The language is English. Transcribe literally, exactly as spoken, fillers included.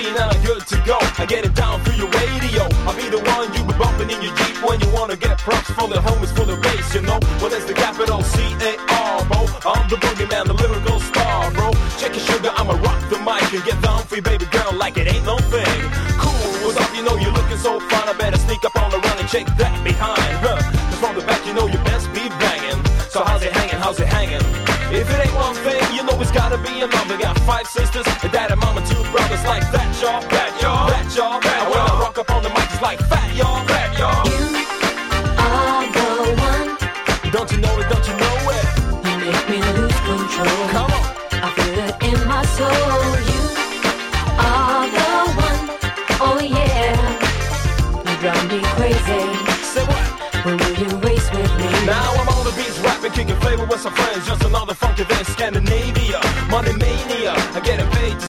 clean and I'm good to go. I get it down through your radio. I'll be the one you be bumping in your Jeep when you wanna get props from the homies for the bass, you know. Well, there's the capital C A R, bro. I'm the boogeyman, the lyrical star, bro. Check your sugar, I'ma rock the mic and get down for you, baby girl, like it ain't no thing. Cool, what's up? You know you're looking so fine. I better sneak up on the run and check that behind, huh? Cause from the back, you know you best be banging. So how's it hanging? How's it hanging? If it ain't one thing, you know it's gotta be another. Got five sisters, a dad and mama, two brothers. Like that, y'all, that, y'all, that, y'all, that, y'all. When I rock up on the mic, it's like fat, y'all, fat, y'all. You are the one. Don't you know it, don't you know it? You make me lose control. Come on. I feel it in my soul. You are the one. Oh yeah. You drive me crazy. Say what? When will you race with me? Now I'm on the beach rapping, kicking flavor with some friends. Just another funky than Scandinavia. Money mania, I getting paid to